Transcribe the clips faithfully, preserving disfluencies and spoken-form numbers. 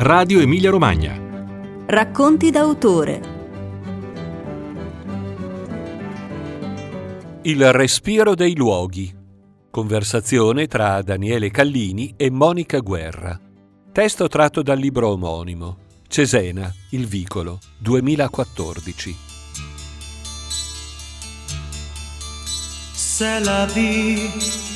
Radio Emilia Romagna. Racconti d'autore. Il respiro dei luoghi. Conversazione tra Daniele Callini e Monica Guerra. Testo tratto dal libro omonimo. Cesena, il vicolo, duemilaquattordici. C'est la vie.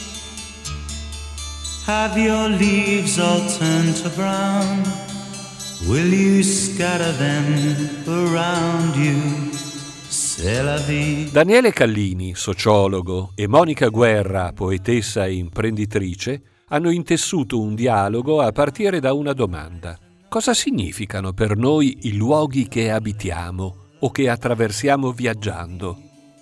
Have your leaves all turned to brown? Will you scatter them around you? C'est la vie. Daniele Callini, sociologo, e Monica Guerra, poetessa e imprenditrice, hanno intessuto un dialogo a partire da una domanda. Cosa significano per noi i luoghi che abitiamo o che attraversiamo viaggiando?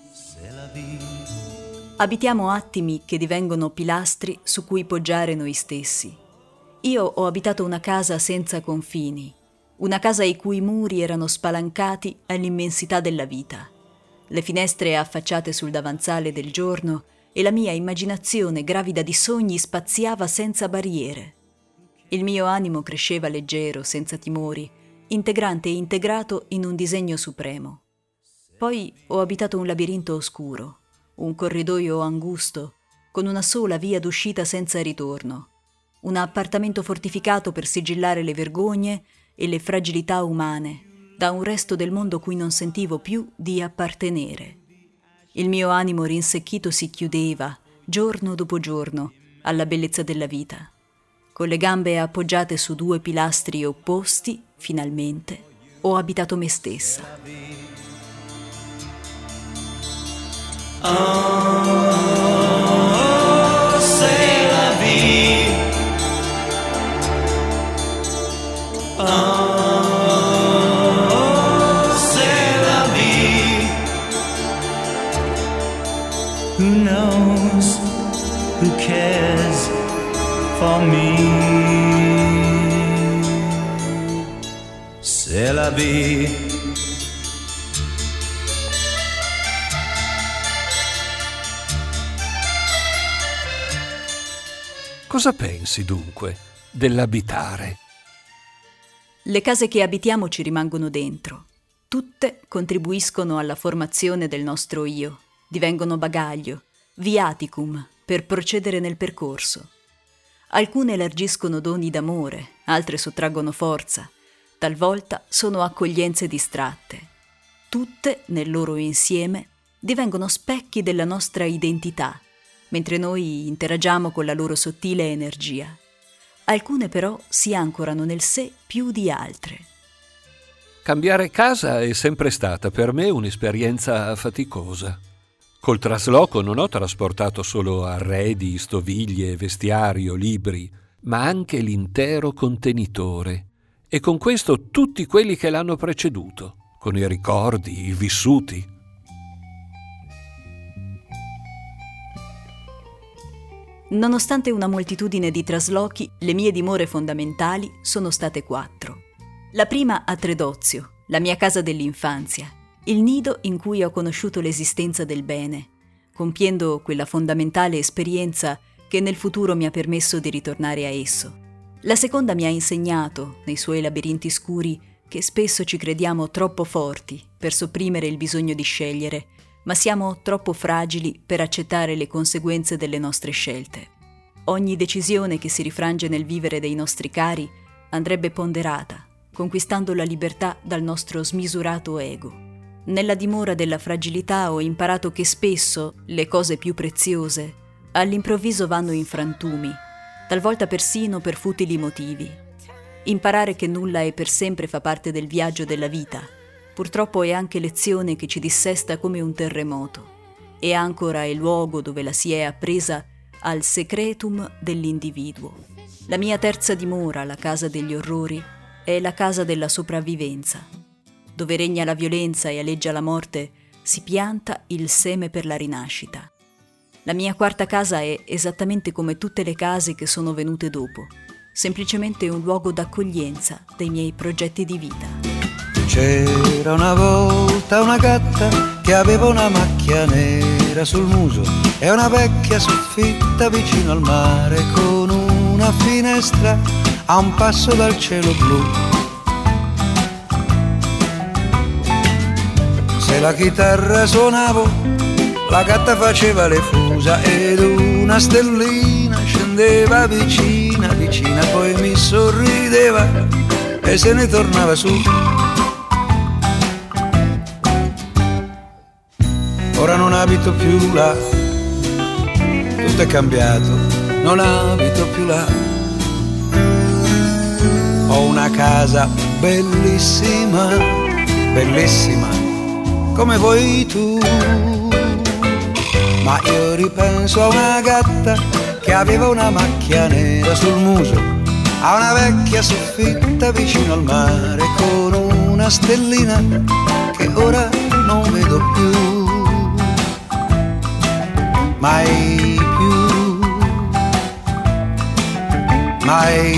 Abitiamo attimi che divengono pilastri su cui poggiare noi stessi. Io ho abitato una casa senza confini, una casa i cui muri erano spalancati all'immensità della vita, le finestre affacciate sul davanzale del giorno e la mia immaginazione gravida di sogni spaziava senza barriere. Il mio animo cresceva leggero, senza timori, integrante e integrato in un disegno supremo. Poi ho abitato un labirinto oscuro, un corridoio angusto, con una sola via d'uscita senza ritorno, un appartamento fortificato per sigillare le vergogne e le fragilità umane, da un resto del mondo cui non sentivo più di appartenere. Il mio animo rinsecchito si chiudeva, giorno dopo giorno, alla bellezza della vita. Con le gambe appoggiate su due pilastri opposti, finalmente, ho abitato me stessa. Oh, c'est la vie. Oh, c'est la vie. Who knows? Who cares for me? C'est la vie. Cosa pensi dunque dell'abitare? Le case che abitiamo ci rimangono dentro. Tutte contribuiscono alla formazione del nostro io, divengono bagaglio, viaticum per procedere nel percorso. Alcune elargiscono doni d'amore, altre sottraggono forza, talvolta sono accoglienze distratte. Tutte, nel loro insieme, divengono specchi della nostra identità, mentre noi interagiamo con la loro sottile energia. Alcune però si ancorano nel sé più di altre. Cambiare casa è sempre stata per me un'esperienza faticosa. Col trasloco non ho trasportato solo arredi, stoviglie, vestiario, libri, ma anche l'intero contenitore. E con questo tutti quelli che l'hanno preceduto, con i ricordi, i vissuti. Nonostante una moltitudine di traslochi, le mie dimore fondamentali sono state quattro. La prima a Tredozio, la mia casa dell'infanzia, il nido in cui ho conosciuto l'esistenza del bene, compiendo quella fondamentale esperienza che nel futuro mi ha permesso di ritornare a esso. La seconda mi ha insegnato, nei suoi labirinti scuri, che spesso ci crediamo troppo forti per sopprimere il bisogno di scegliere, ma siamo troppo fragili per accettare le conseguenze delle nostre scelte. Ogni decisione che si rifrange nel vivere dei nostri cari andrebbe ponderata, conquistando la libertà dal nostro smisurato ego. Nella dimora della fragilità ho imparato che spesso le cose più preziose all'improvviso vanno in frantumi, talvolta persino per futili motivi. Imparare che nulla è per sempre fa parte del viaggio della vita. Purtroppo è anche lezione che ci dissesta come un terremoto e ancora il luogo dove la si è appresa al secretum dell'individuo. La mia terza dimora, la casa degli orrori, è la casa della sopravvivenza. Dove regna la violenza e aleggia la morte, si pianta il seme per la rinascita. La mia quarta casa è esattamente come tutte le case che sono venute dopo, semplicemente un luogo d'accoglienza dei miei progetti di vita. C'era una volta una gatta che aveva una macchia nera sul muso e una vecchia soffitta vicino al mare con una finestra a un passo dal cielo blu. Se la chitarra suonavo, la gatta faceva le fusa ed una stellina scendeva vicina, vicina, poi mi sorrideva e se ne tornava su. Ora non abito più là, tutto è cambiato, non abito più là. Ho una casa bellissima, bellissima, come vuoi tu. Ma io ripenso a una gatta che aveva una macchia nera sul muso, a una vecchia soffitta vicino al mare con una stellina che ora non vedo più. Mai più, mai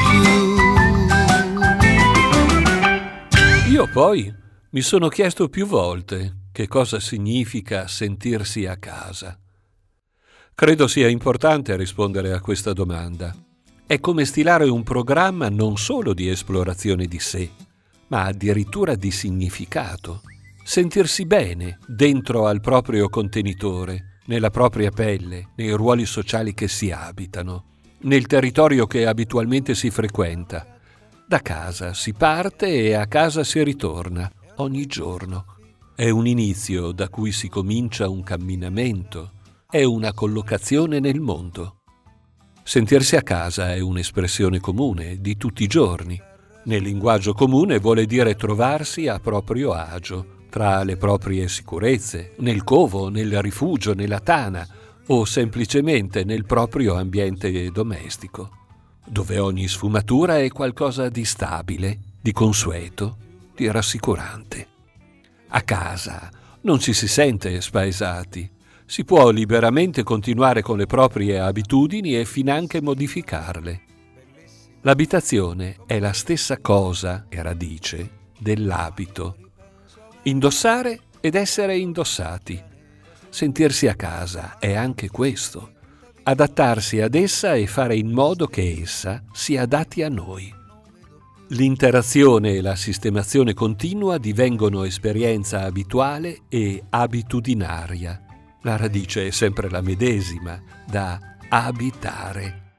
più. Io poi mi sono chiesto più volte che cosa significa sentirsi a casa. Credo sia importante rispondere a questa domanda. È come stilare un programma non solo di esplorazione di sé, ma addirittura di significato. Sentirsi bene dentro al proprio contenitore, nella propria pelle, nei ruoli sociali che si abitano, nel territorio che abitualmente si frequenta. Da casa si parte e a casa si ritorna, ogni giorno. È un inizio da cui si comincia un camminamento, è una collocazione nel mondo. Sentirsi a casa è un'espressione comune di tutti i giorni. Nel linguaggio comune vuole dire trovarsi a proprio agio, tra le proprie sicurezze, nel covo, nel rifugio, nella tana o semplicemente nel proprio ambiente domestico, dove ogni sfumatura è qualcosa di stabile, di consueto, di rassicurante. A casa non ci si sente spaesati, si può liberamente continuare con le proprie abitudini e finanche modificarle. L'abitazione è la stessa cosa e radice dell'abito. Indossare ed essere indossati. Sentirsi a casa è anche questo. Adattarsi ad essa e fare in modo che essa si adatti a noi. L'interazione e la sistemazione continua divengono esperienza abituale e abitudinaria. La radice è sempre la medesima, da abitare.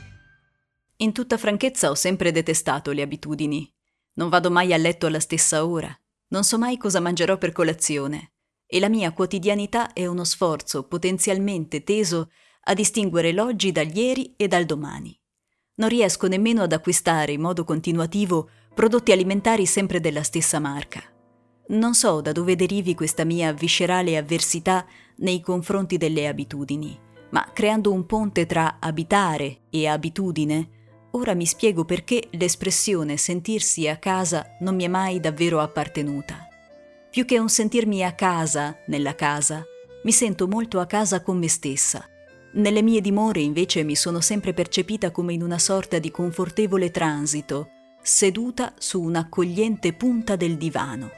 In tutta franchezza ho sempre detestato le abitudini. Non vado mai a letto alla stessa ora. Non so mai cosa mangerò per colazione e la mia quotidianità è uno sforzo potenzialmente teso a distinguere l'oggi dal ieri e dal domani. Non riesco nemmeno ad acquistare in modo continuativo prodotti alimentari sempre della stessa marca. Non so da dove derivi questa mia viscerale avversità nei confronti delle abitudini, ma creando un ponte tra abitare e abitudine, ora mi spiego perché l'espressione sentirsi a casa non mi è mai davvero appartenuta. Più che un sentirmi a casa nella casa, mi sento molto a casa con me stessa. Nelle mie dimore invece mi sono sempre percepita come in una sorta di confortevole transito, seduta su un'accogliente punta del divano.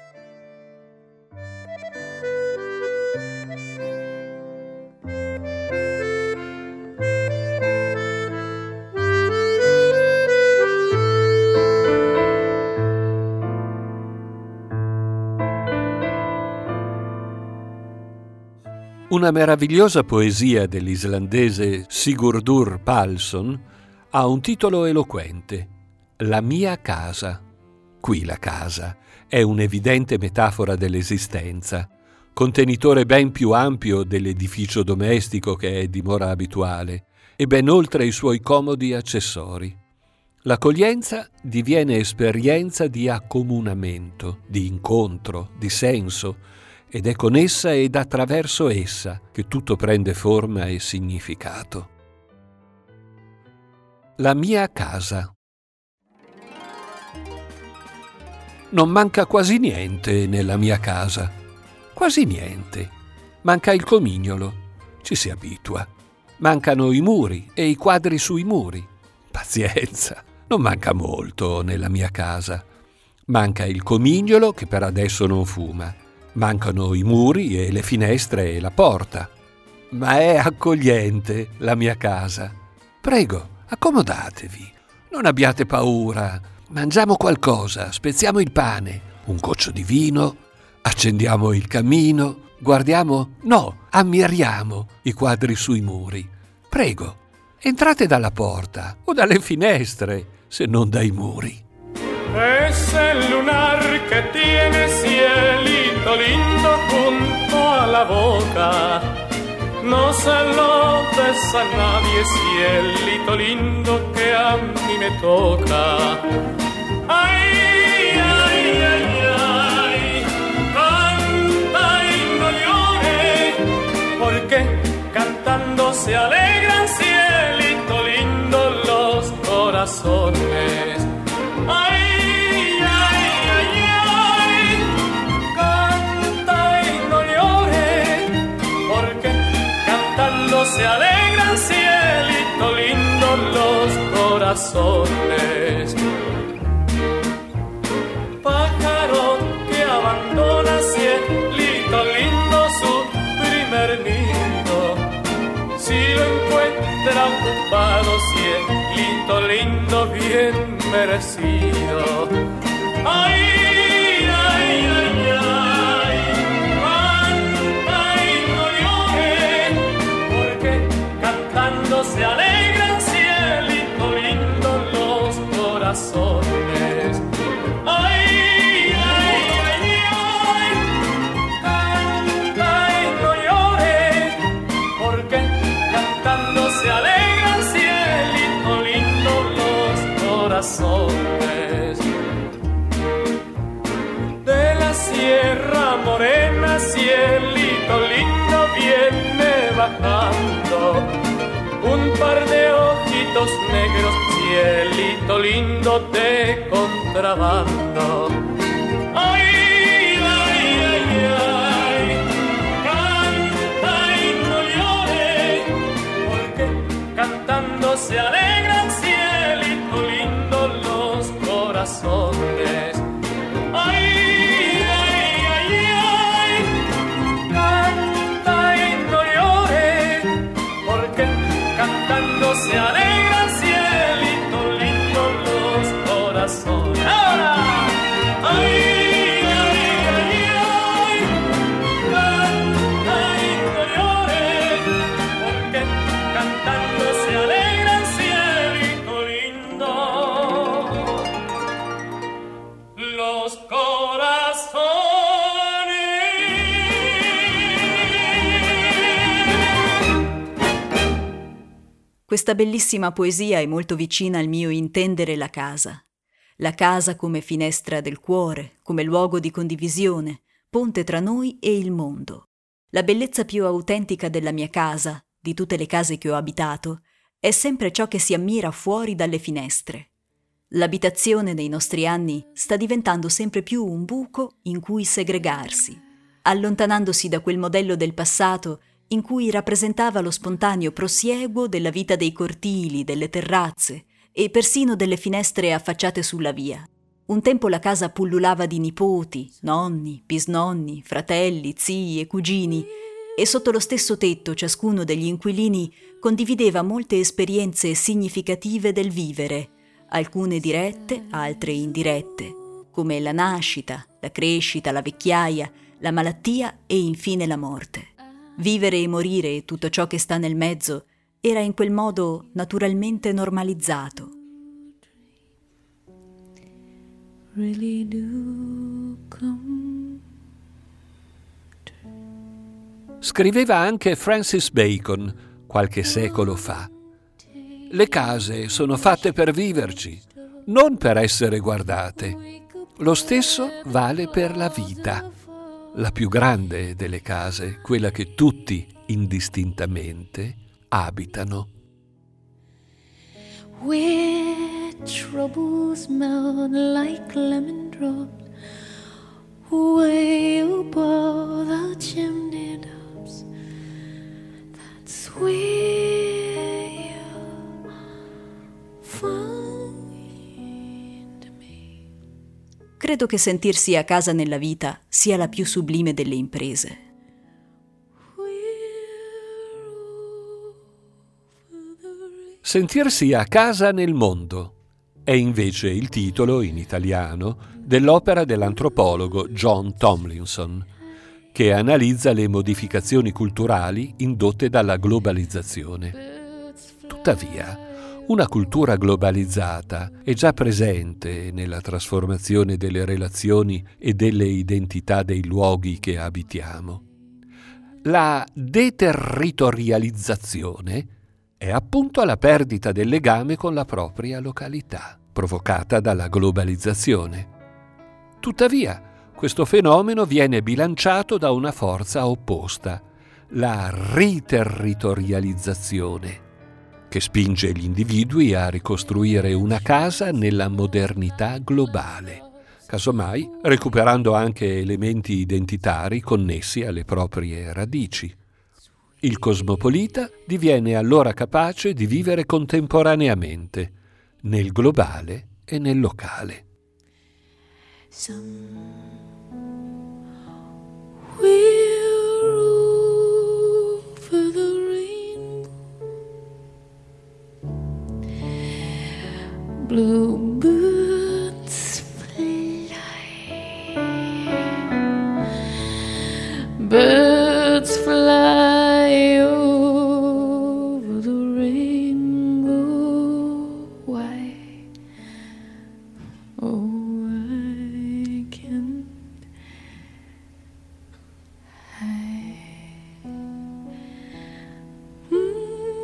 Una meravigliosa poesia dell'islandese Sigurdur Pálsson ha un titolo eloquente: La mia casa. Qui la casa è un'evidente metafora dell'esistenza, contenitore ben più ampio dell'edificio domestico che è dimora abituale e ben oltre i suoi comodi accessori. L'accoglienza diviene esperienza di accomunamento, di incontro, di senso, ed è con essa ed attraverso essa che tutto prende forma e significato. La mia casa. Non manca quasi niente nella mia casa. Quasi niente. Manca il comignolo. Ci si abitua. Mancano i muri e i quadri sui muri. Pazienza, non manca molto nella mia casa. Manca il comignolo che per adesso non fuma. Mancano i muri e le finestre e la porta. Ma è accogliente la mia casa. Prego, accomodatevi. Non abbiate paura, mangiamo qualcosa, spezziamo il pane, un goccio di vino, accendiamo il camino, guardiamo, no, ammiriamo i quadri sui muri. Prego, entrate dalla porta o dalle finestre, se non dai muri. Es el lunar que tiene cielito lindo junto a la boca. No se lo des a nadie, cielito lindo que a mí me toca. Ay, ay, ay, ay, canta y no llore, porque cantando se alegran, cielito lindo, los corazones. Ay, se alegran, cielito lindo, los corazones. Pájaro que abandona, cielito lindo, su primer nido. Si lo encuentra ocupado, cielito lindo, bien merecido. Ay, ay, ay, ay. Se alegran, cielito lindo, los corazones. Ay, ay, ay, ay, canta y no llores, porque cantando se alegran, cielito lindo, los corazones. De la Sierra Morena, cielito lindo, viene bajando un par de ojitos negros, cielito lindo, de contrabando. Ay, ay, ay, ay, canta y no llores, porque cantando se alegran, cielito lindo, los corazones. Ay, ay, ay, ay, canta y no llores, porque cantando se alegran, cielito lindo, los corazones. ¡Ahora! ¡Ay, ay, ay, ay! Canta y no llores, porque cantando se alegran, cielito lindo, los corazones. Questa bellissima poesia è molto vicina al mio intendere la casa. La casa come finestra del cuore, come luogo di condivisione, ponte tra noi e il mondo. La bellezza più autentica della mia casa, di tutte le case che ho abitato, è sempre ciò che si ammira fuori dalle finestre. L'abitazione nei nostri anni sta diventando sempre più un buco in cui segregarsi, allontanandosi da quel modello del passato in cui rappresentava lo spontaneo prosieguo della vita dei cortili, delle terrazze e persino delle finestre affacciate sulla via. Un tempo la casa pullulava di nipoti, nonni, bisnonni, fratelli, zii e cugini, e sotto lo stesso tetto ciascuno degli inquilini condivideva molte esperienze significative del vivere, alcune dirette, altre indirette, come la nascita, la crescita, la vecchiaia, la malattia e infine la morte. Vivere e morire e tutto ciò che sta nel mezzo era in quel modo naturalmente normalizzato. Really do come Scriveva anche Francis Bacon qualche secolo fa. Le case sono fatte per viverci, non per essere guardate. Lo stesso vale per la vita. La più grande delle case, quella che tutti, indistintamente, abitano. where troubles melt like lemon drops way above the chimney tops. That's where you'll find me. Credo che sentirsi a casa nella vita sia la più sublime delle imprese. Sentirsi a casa nel mondo è invece il titolo, in italiano, dell'opera dell'antropologo John Tomlinson, che analizza le modificazioni culturali indotte dalla globalizzazione. Tuttavia, una cultura globalizzata è già presente nella trasformazione delle relazioni e delle identità dei luoghi che abitiamo. La deterritorializzazione è appunto la perdita del legame con la propria località, provocata dalla globalizzazione. Tuttavia, questo fenomeno viene bilanciato da una forza opposta, la riterritorializzazione, che spinge gli individui a ricostruire una casa nella modernità globale, casomai recuperando anche elementi identitari connessi alle proprie radici. Il cosmopolita diviene allora capace di vivere contemporaneamente, nel globale e nel locale. Bluebirds fly, birds fly over the rainbow. Why, oh, I can't hide. Mm.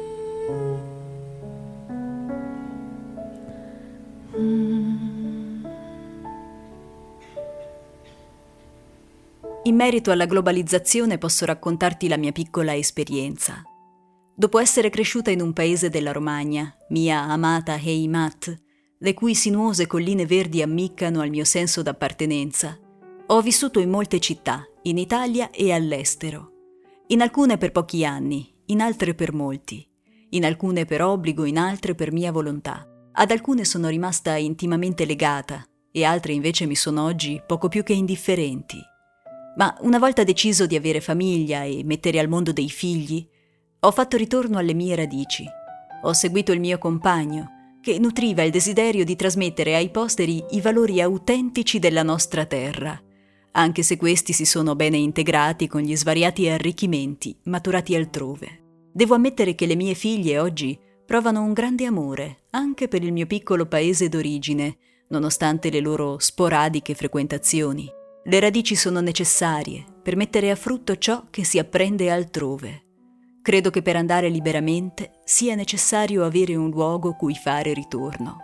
In merito alla globalizzazione posso raccontarti la mia piccola esperienza. Dopo essere cresciuta in un paese della Romagna, mia amata Heimat, le cui sinuose colline verdi ammiccano al mio senso d'appartenenza, ho vissuto in molte città, in Italia e all'estero. In alcune per pochi anni, in altre per molti. In alcune per obbligo, in altre per mia volontà. Ad alcune sono rimasta intimamente legata e altre invece mi sono oggi poco più che indifferenti. Ma una volta deciso di avere famiglia e mettere al mondo dei figli, ho fatto ritorno alle mie radici. Ho seguito il mio compagno, che nutriva il desiderio di trasmettere ai posteri i valori autentici della nostra terra, anche se questi si sono bene integrati con gli svariati arricchimenti maturati altrove. Devo ammettere che le mie figlie oggi provano un grande amore anche per il mio piccolo paese d'origine, nonostante le loro sporadiche frequentazioni. Le radici sono necessarie per mettere a frutto ciò che si apprende altrove. Credo che per andare liberamente sia necessario avere un luogo cui fare ritorno.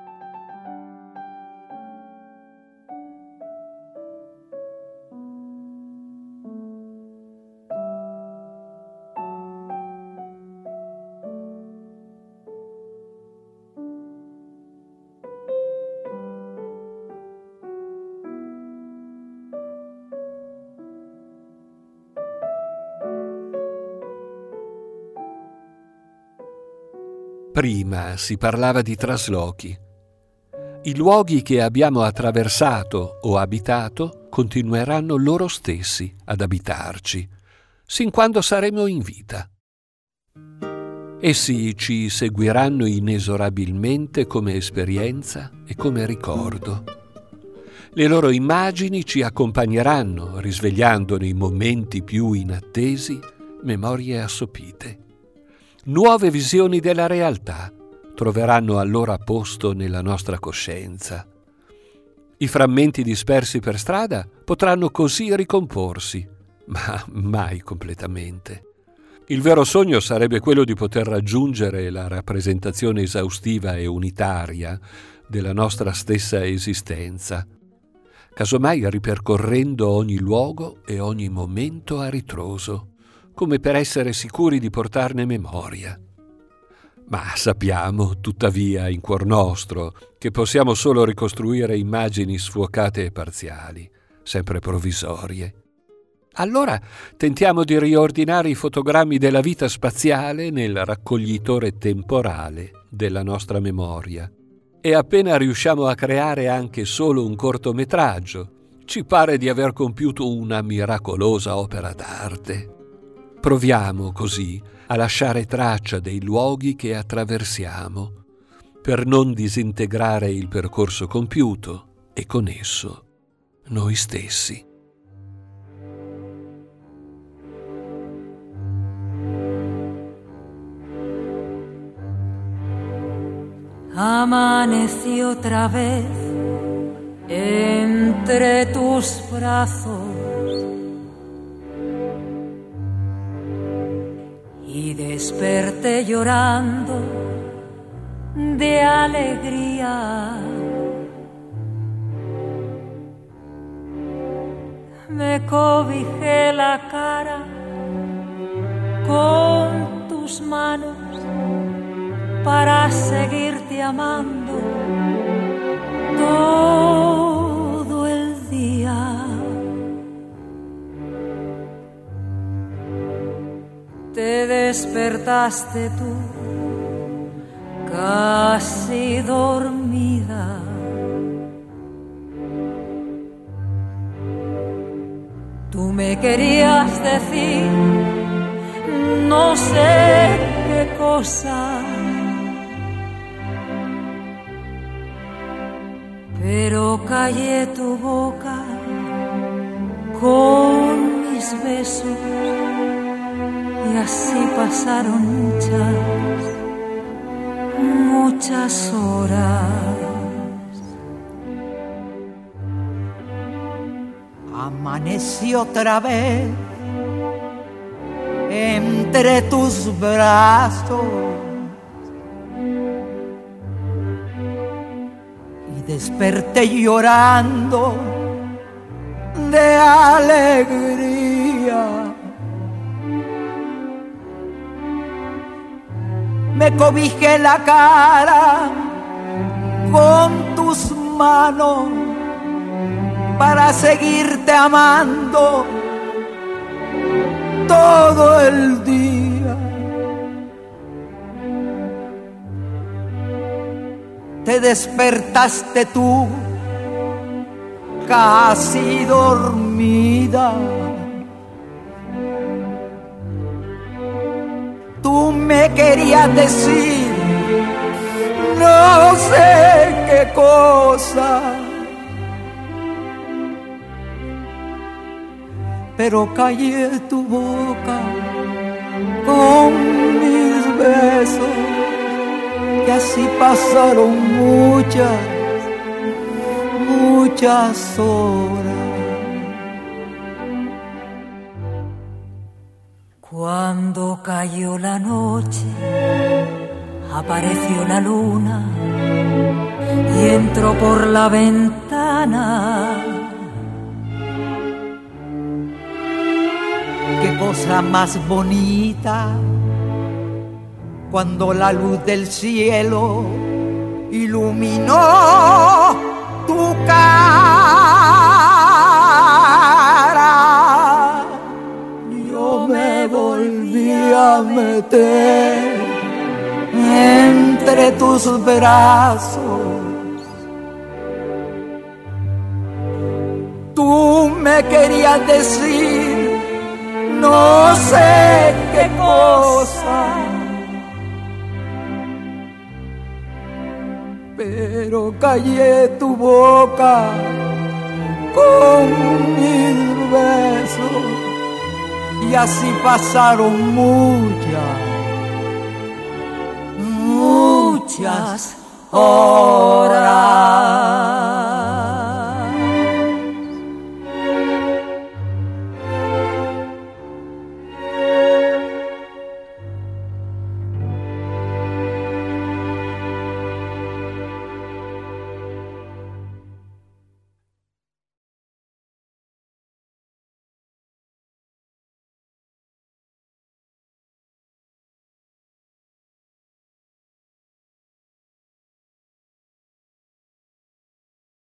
Prima si parlava di traslochi. I luoghi che abbiamo attraversato o abitato continueranno loro stessi ad abitarci, sin quando saremo in vita. Essi ci seguiranno inesorabilmente come esperienza e come ricordo. Le loro immagini ci accompagneranno, risvegliando nei momenti più inattesi memorie assopite. Nuove visioni della realtà troveranno allora posto nella nostra coscienza. I frammenti dispersi per strada potranno così ricomporsi, ma mai completamente. Il vero sogno sarebbe quello di poter raggiungere la rappresentazione esaustiva e unitaria della nostra stessa esistenza, casomai ripercorrendo ogni luogo e ogni momento a ritroso, come per essere sicuri di portarne memoria. Ma sappiamo, tuttavia, in cuor nostro, che possiamo solo ricostruire immagini sfuocate e parziali, sempre provvisorie. Allora tentiamo di riordinare i fotogrammi della vita spaziale nel raccoglitore temporale della nostra memoria. E appena riusciamo a creare anche solo un cortometraggio, ci pare di aver compiuto una miracolosa opera d'arte. Proviamo così a lasciare traccia dei luoghi che attraversiamo, per non disintegrare il percorso compiuto e con esso noi stessi. Amanecí otra vez entre tus brazos y desperté llorando de alegría. Me cobijé la cara con tus manos para seguirte amando todo el día. Te despertaste tú casi dormida. Tú me querías decir no sé qué cosa, pero callé tu boca con mis besos y así pasaron muchas, muchas horas. Amanecí otra vez entre tus brazos y desperté llorando de alegría. Me cobijé la cara con tus manos para seguirte amando todo el día. Te despertaste tú casi dormida. Tú me querías decir no sé qué cosa, pero callé tu boca con mis besos y así pasaron muchas, muchas horas. Cuando cayó la noche, apareció la luna y entró por la ventana. Qué cosa más bonita cuando la luz del cielo iluminó tu cara. Yo me volví a meter entre tus brazos. Tú me querías decir no sé qué cosa, pero callé tu boca con mis besos y así pasaron muchas, muchas horas.